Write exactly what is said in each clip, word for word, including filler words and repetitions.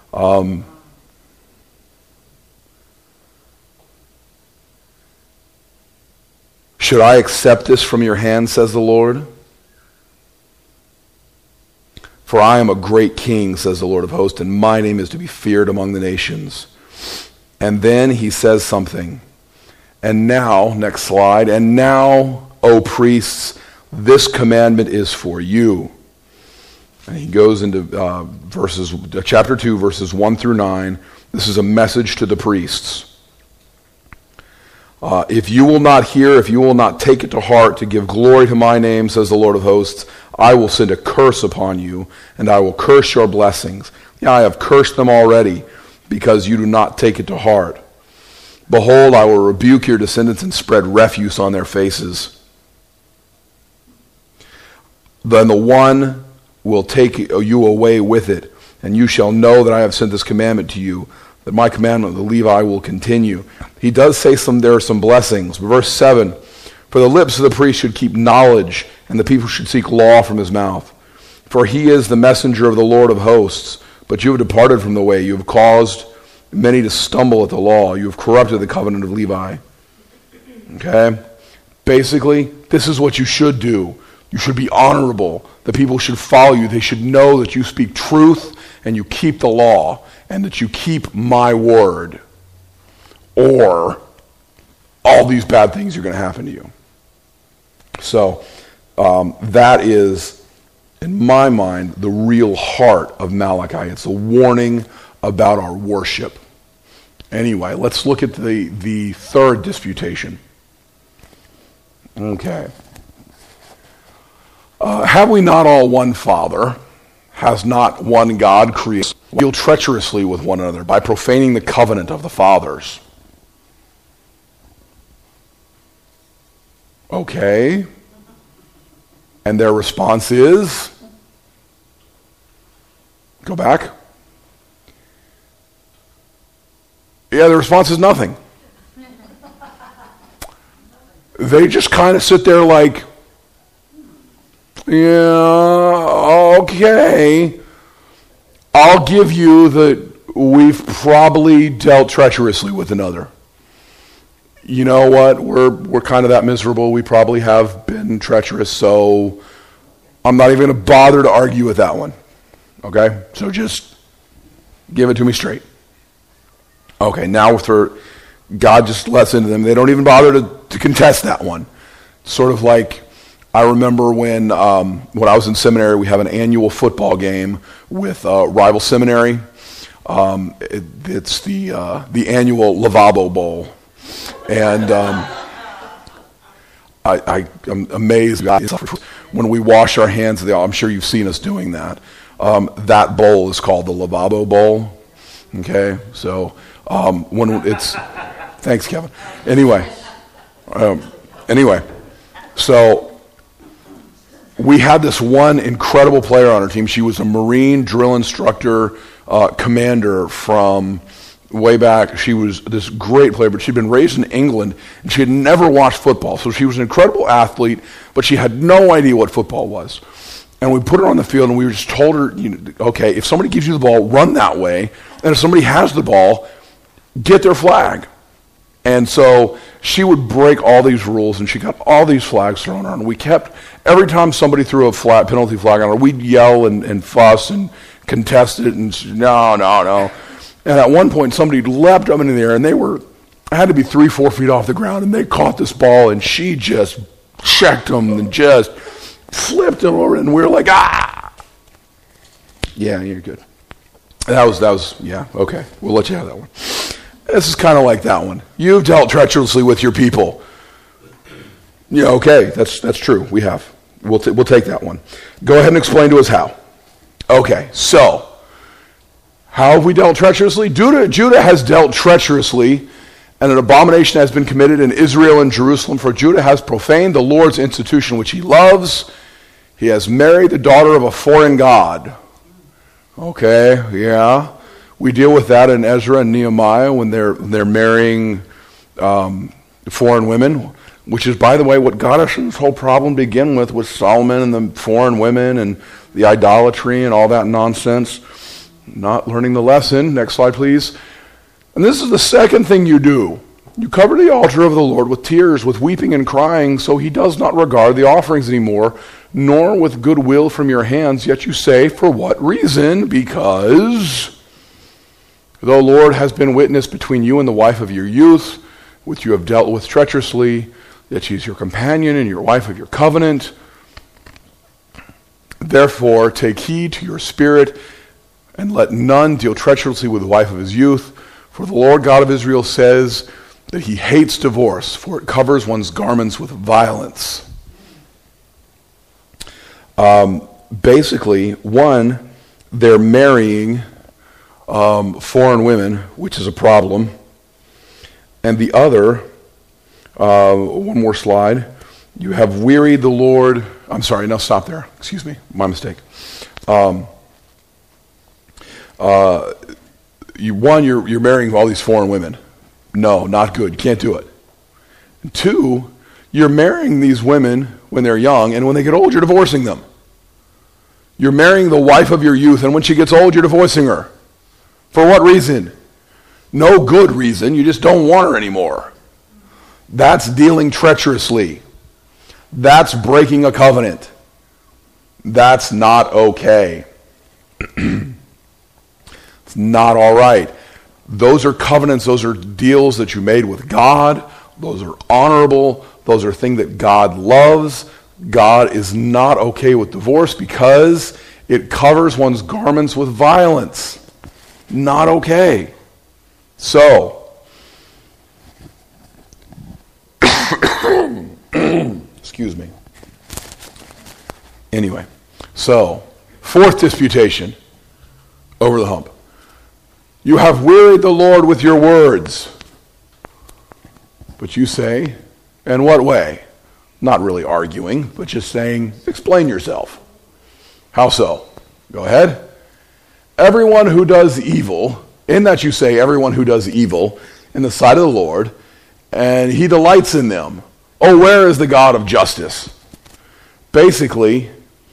Um, Should I accept this from your hand, says the Lord? For I am a great king, says the Lord of hosts, and my name is to be feared among the nations. And then he says something. And now, next slide, and now, O priests, this commandment is for you. And he goes into uh, verses, chapter two, verses one through nine. This is a message to the priests. Uh, if you will not hear, if you will not take it to heart to give glory to my name, says the Lord of hosts, I will send a curse upon you, and I will curse your blessings. Yeah, I have cursed them already, because you do not take it to heart. Behold, I will rebuke your descendants and spread refuse on their faces. Then the one will take you away with it, and you shall know that I have sent this commandment to you, that my commandment, the Levi, will continue. He does say some. There are some blessings. Verse seven, for the lips of the priest should keep knowledge, and the people should seek law from his mouth. For he is the messenger of the Lord of hosts, but you have departed from the way. You have caused many to stumble at the law. You have corrupted the covenant of Levi. Okay? Basically, this is what you should do. You should be honorable. The people should follow you. They should know that you speak truth and you keep the law and that you keep my word. Or all these bad things are going to happen to you. So um, that is, in my mind, the real heart of Malachi. It's a warning about our worship. Anyway, let's look at the, the third disputation. Okay. Uh, have we not all one Father? Has not one God created? We deal treacherously with one another by profaning the covenant of the fathers. Okay. And their response is? Go back. Yeah, the response is nothing. They just kind of sit there like, yeah, okay. I'll give you that we've probably dealt treacherously with another. You know what? We're we're kind of that miserable. We probably have been treacherous, so I'm not even going to bother to argue with that one. Okay? So just give it to me straight. Okay, now for God just lets into them. They don't even bother to, to contest that one. Sort of like, I remember when um, when I was in seminary, we have an annual football game with uh, rival seminary. Um, it, it's the uh, the annual Lavabo Bowl. And um, I, I, I'm amazed when we wash our hands. I'm sure you've seen us doing that. Um, that bowl is called the Lavabo Bowl. Okay, so um, when it's thanks, Kevin. Anyway, um, anyway, so we had this one incredible player on our team. She was a Marine drill instructor, uh, commander from way back. She was this great player, but she'd been raised in England, and she had never watched football. So she was an incredible athlete, but she had no idea what football was. And we put her on the field, and we just told her, you know, okay, if somebody gives you the ball, run that way. And if somebody has the ball, get their flag. And so she would break all these rules, and she got all these flags thrown on her. And we kept, every time somebody threw a flag, penalty flag on her, we'd yell and, and fuss and contest it, and no, no, no. And at one point, somebody leapt up into the air, and they were, had to be three, four feet off the ground, and they caught this ball, and she just checked them and just flipped them over, and we were like, ah! Yeah, you're good. That was, that was, yeah, okay. We'll let you have that one. This is kind of like that one. You've dealt treacherously with your people. Yeah, okay, that's that's true. We have. We'll t- we'll take that one. Go ahead and explain to us how. Okay, so how have we dealt treacherously? Judah, Judah has dealt treacherously, and an abomination has been committed in Israel and Jerusalem, for Judah has profaned the Lord's institution which he loves. He has married the daughter of a foreign god. Okay, yeah. We deal with that in Ezra and Nehemiah when they're they're marrying um, foreign women, which is, by the way, what got us in this whole problem to begin with, with Solomon and the foreign women and the idolatry and all that nonsense. not learning the lesson. Next slide, please. And this is the second thing you do. You cover the altar of the Lord with tears, with weeping and crying, so he does not regard the offerings anymore, nor with goodwill from your hands. Yet you say, for what reason? Because the Lord has been witness between you and the wife of your youth, which you have dealt with treacherously, that she is your companion and your wife of your covenant. Therefore, take heed to your spirit, and let none deal treacherously with the wife of his youth. For the Lord God of Israel says that he hates divorce, for it covers one's garments with violence. Um, basically, one, they're marrying um, foreign women, which is a problem. And the other, uh, one more slide, you have wearied the Lord. I'm sorry, no, stop there. Excuse me, my mistake. Um, uh, you, one, you're, you're marrying all these foreign women. No, not good. You can't do it. And two, you're marrying these women when they're young, and when they get old, you're divorcing them. You're marrying the wife of your youth, and when she gets old, you're divorcing her. For what reason? No good reason. You just don't want her anymore. That's dealing treacherously. That's breaking a covenant. That's not okay. It's not all right. Those are covenants. Those are deals that you made with God. Those are honorable. Those are things that God loves. God is not okay with divorce because it covers one's garments with violence. Not okay. So, excuse me. Anyway, so, fourth disputation over the hump. You have wearied the Lord with your words. But you say, in what way? Not really arguing, but just saying, explain yourself. How so? Go ahead. Everyone who does evil, in that you say everyone who does evil in the sight of the Lord, and he delights in them. Oh, where is the God of justice? Basically,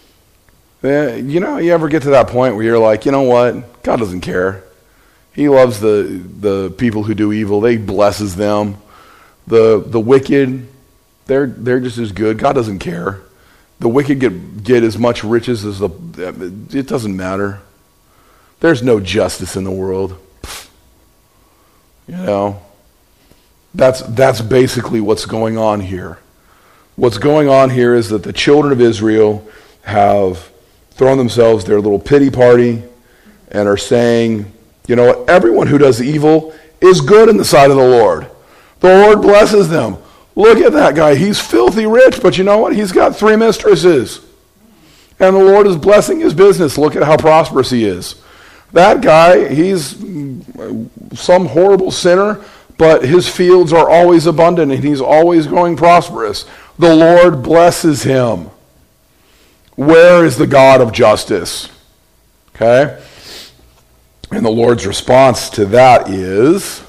uh, you know, you ever get to that point where you're like, you know what? God doesn't care. He loves the the people who do evil. He blesses them. The the wicked, they're they're just as good. God doesn't care. The wicked get get as much riches as the. It doesn't matter. There's no justice in the world. You know, that's that's basically what's going on here. What's going on here is that the children of Israel have thrown themselves their little pity party and are saying, you know what, everyone who does evil is good in the sight of the Lord. The Lord blesses them. Look at that guy. He's filthy rich, but you know what? He's got three mistresses. And the Lord is blessing his business. Look at how prosperous he is. That guy, he's some horrible sinner, but his fields are always abundant and he's always going prosperous. The Lord blesses him. Where is the God of justice? Okay? And the Lord's response to that is,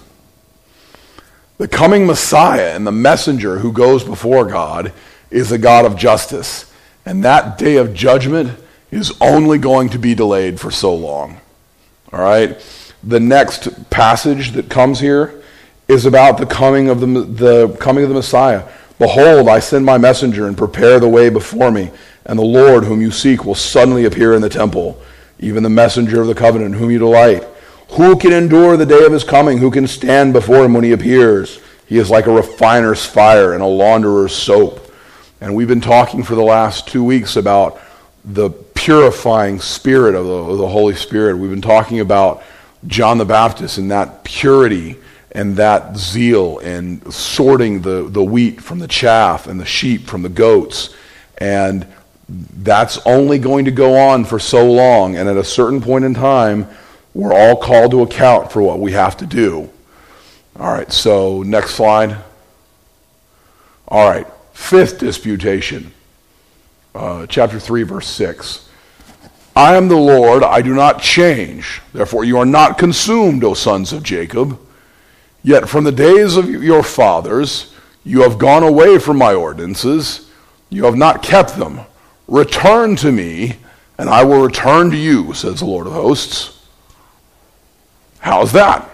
the coming Messiah and the messenger who goes before God is a God of justice. And that day of judgment is only going to be delayed for so long. All right? The next passage that comes here is about the coming of the, the coming of the Messiah. Behold, I send my messenger and prepare the way before me, and the Lord whom you seek will suddenly appear in the temple, even the messenger of the covenant whom you delight. Who can endure the day of his coming? Who can stand before him when he appears? He is like a refiner's fire and a launderer's soap. And we've been talking for the last two weeks about the purifying spirit of the, of the Holy Spirit. We've been talking about John the Baptist and that purity and that zeal and sorting the, the wheat from the chaff and the sheep from the goats. And that's only going to go on for so long. And at a certain point in time, we're all called to account for what we have to do. All right, so next slide. All right, fifth disputation. Uh, chapter three, verse six. I am the Lord, I do not change. Therefore you are not consumed, O sons of Jacob. Yet from the days of your fathers you have gone away from my ordinances. You have not kept them. Return to me, and I will return to you, says the Lord of hosts. How's that?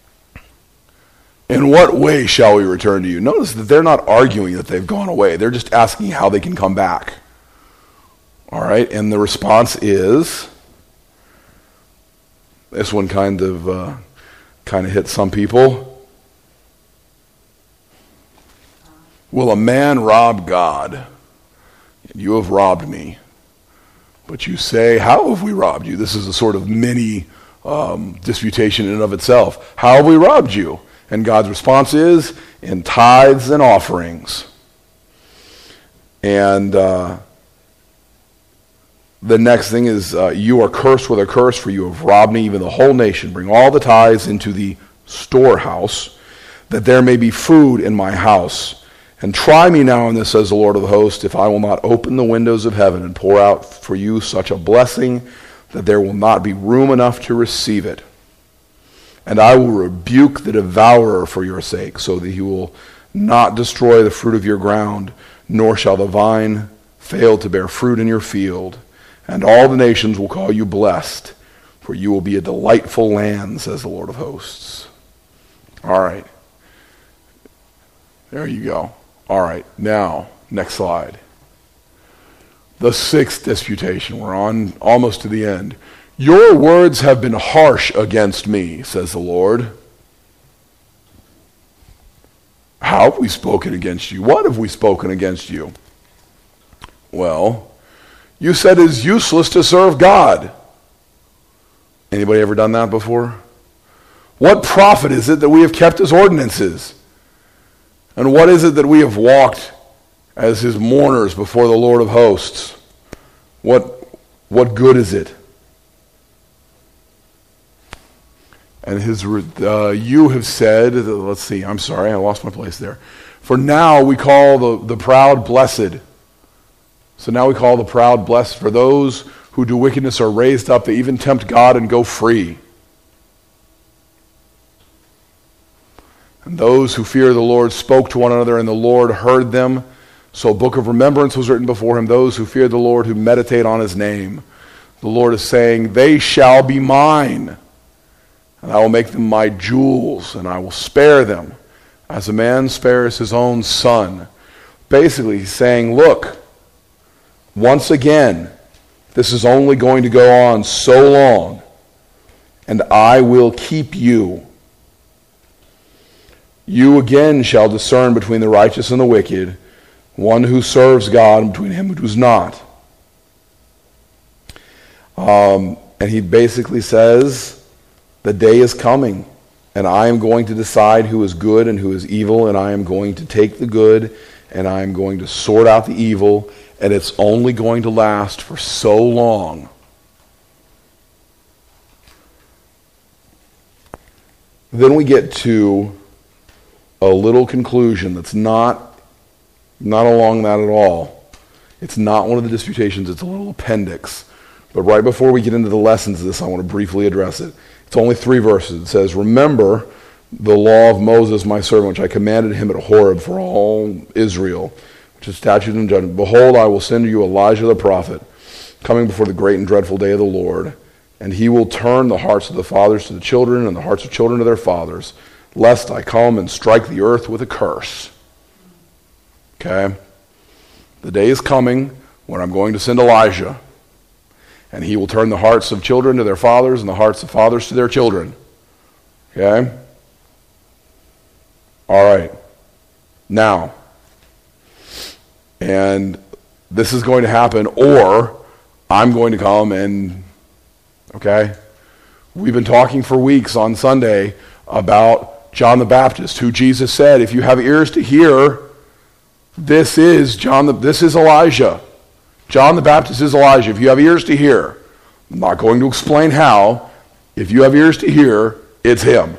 In what way shall we return to you? Notice that they're not arguing that they've gone away. They're just asking how they can come back. All right, and the response is, this one kind of uh, kind of hits some people. Will a man rob God? You have robbed me. But you say, how have we robbed you? This is a sort of mini um, disputation in and of itself. How have we robbed you? And God's response is, in tithes and offerings. And uh, the next thing is, uh, you are cursed with a curse, for you have robbed me, even the whole nation. Bring all the tithes into the storehouse, that there may be food in my house. And try me now in this, says the Lord of hosts, if I will not open the windows of heaven and pour out for you such a blessing that there will not be room enough to receive it. And I will rebuke the devourer for your sake, so that he will not destroy the fruit of your ground, nor shall the vine fail to bear fruit in your field. And all the nations will call you blessed, for you will be a delightful land, says the Lord of hosts. All right. There you go. All right. Now, next slide. The sixth disputation. We're on almost to the end. Your words have been harsh against me, says the Lord. How have we spoken against you? What have we spoken against you? Well, you said it is useless to serve God. Anybody ever done that before? What profit is it that we have kept his ordinances? And what is it that we have walked as his mourners before the Lord of hosts? What, what good is it? And his, uh, you have said, let's see, I'm sorry, I lost my place there. For now we call the, the proud blessed. So now we call the proud blessed. For those who do wickedness are raised up. They even tempt God and go free. And those who fear the Lord spoke to one another, and the Lord heard them. So a book of remembrance was written before him. Those who fear the Lord, who meditate on his name. The Lord is saying, they shall be mine. And I will make them my jewels, and I will spare them, as a man spares his own son. Basically, he's saying, look, once again, this is only going to go on so long, and I will keep you. You again shall discern between the righteous and the wicked, one who serves God and between him who does not. Um, and he basically says, the day is coming, and I am going to decide who is good and who is evil, and I am going to take the good, and I am going to sort out the evil, and it's only going to last for so long. Then we get to a little conclusion that's not, not along that at all. It's not one of the disputations, it's a little appendix. But right before we get into the lessons of this, I want to briefly address it. It's only three verses. It says, remember the law of Moses, my servant, which I commanded him at Horeb for all Israel, which is statute and judgment. Behold, I will send you Elijah the prophet, coming before the great and dreadful day of the Lord. And he will turn the hearts of the fathers to the children, and the hearts of children to their fathers, lest I come and strike the earth with a curse. Okay? The day is coming when I'm going to send Elijah, and he will turn the hearts of children to their fathers and the hearts of fathers to their children. Okay? All right. Now, and this is going to happen, or I'm going to come and, okay? We've been talking for weeks on Sunday about John the Baptist, who Jesus said, if you have ears to hear, this is John the, this is Elijah. John the Baptist is Elijah. If you have ears to hear, I'm not going to explain how. If you have ears to hear, it's him.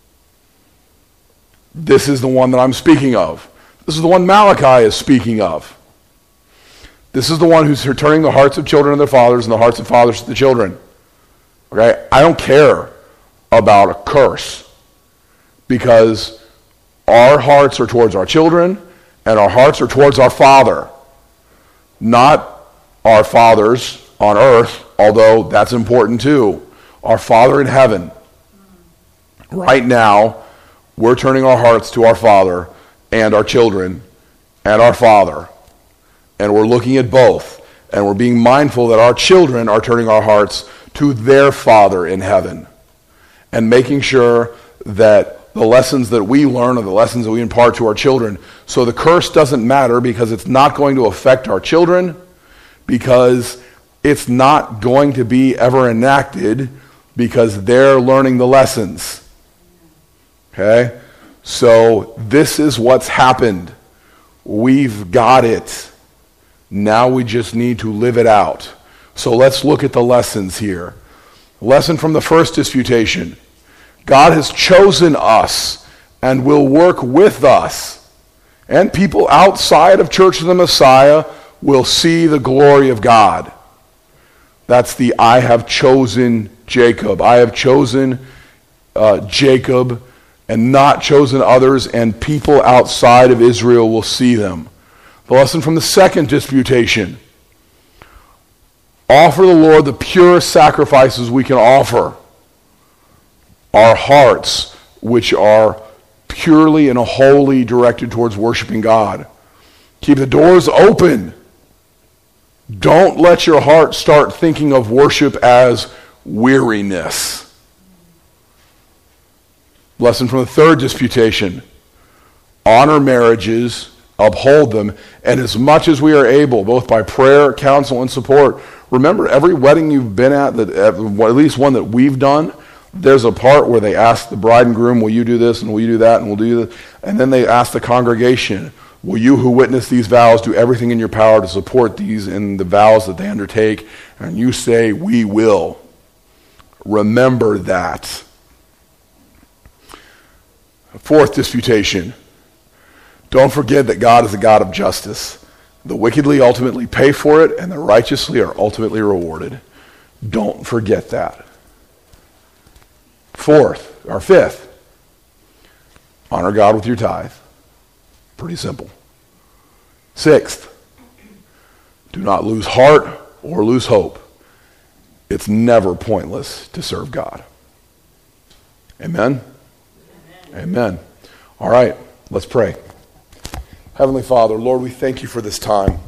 This is the one that I'm speaking of. This is the one Malachi is speaking of. This is the one who's returning the hearts of children to their fathers and the hearts of fathers to the children. Okay? I don't care about a curse, because our hearts are towards our children and our hearts are towards our Father, not our fathers on earth, although that's important too. Our Father in heaven. Right now, we're turning our hearts to our Father and our children and our Father. And we're looking at both. And we're being mindful that our children are turning our hearts to their Father in heaven. And making sure that the lessons that we learn are the lessons that we impart to our children. So the curse doesn't matter because it's not going to affect our children, because it's not going to be ever enacted, because they're learning the lessons. Okay? So this is what's happened. We've got it. Now we just need to live it out. So let's look at the lessons here. Lesson from the first disputation. God has chosen us and will work with us. And people outside of Church of the Messiah will see the glory of God. That's the I have chosen Jacob. I have chosen uh, Jacob and not chosen others, and people outside of Israel will see them. The lesson from the second disputation. Offer the Lord the purest sacrifices we can offer. Our hearts, which are purely and wholly directed towards worshiping God. Keep the doors open. Don't let your heart start thinking of worship as weariness. Lesson from the third disputation. Honor marriages, uphold them, and as much as we are able, both by prayer, counsel, and support. Remember, every wedding you've been at, that at least one that we've done, there's a part where they ask the bride and groom, will you do this, and will you do that, and we'll do this. And then they ask the congregation, will you who witness these vows do everything in your power to support these in the vows that they undertake? And you say, we will. Remember that. Fourth disputation. Don't forget that God is a God of justice. The wickedly ultimately pay for it, and the righteously are ultimately rewarded. Don't forget that. Fourth, or fifth, honor God with your tithe. Pretty simple. Sixth, do not lose heart or lose hope. It's never pointless to serve God. Amen? Amen. Amen. All right, let's pray. Heavenly Father, Lord, we thank you for this time.